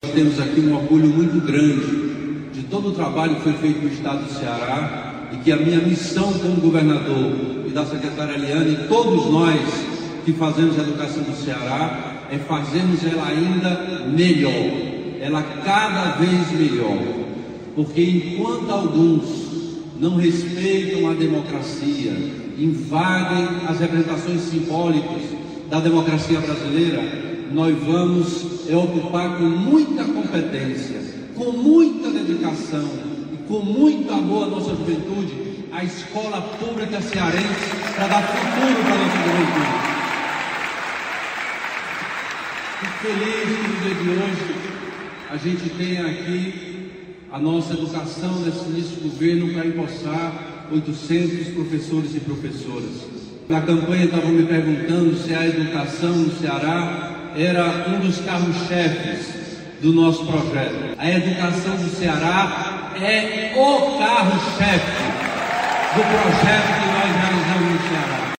Temos aqui um orgulho muito grande de todo o trabalho que foi feito no estado do Ceará e que a minha missão como governador e da secretária Eliane e todos nós que fazemos a educação do Ceará é fazermos ela ainda melhor, ela cada vez melhor, porque enquanto alguns não respeitam a democracia, invadem as representações simbólicas da democracia brasileira, nós vamos ocupar com muita competência, com muita dedicação e com muito amor à nossa juventude, a escola pública cearense para dar futuro para a nossa juventude. Fico feliz que no dia de hoje a gente tenha aqui a nossa educação nesse início de governo para empossar 800 professores e professoras. Na campanha estavam me perguntando se a educação no Ceará era um dos carros-chefes do nosso projeto. A educação do Ceará é o carro-chefe do projeto que nós realizamos no Ceará.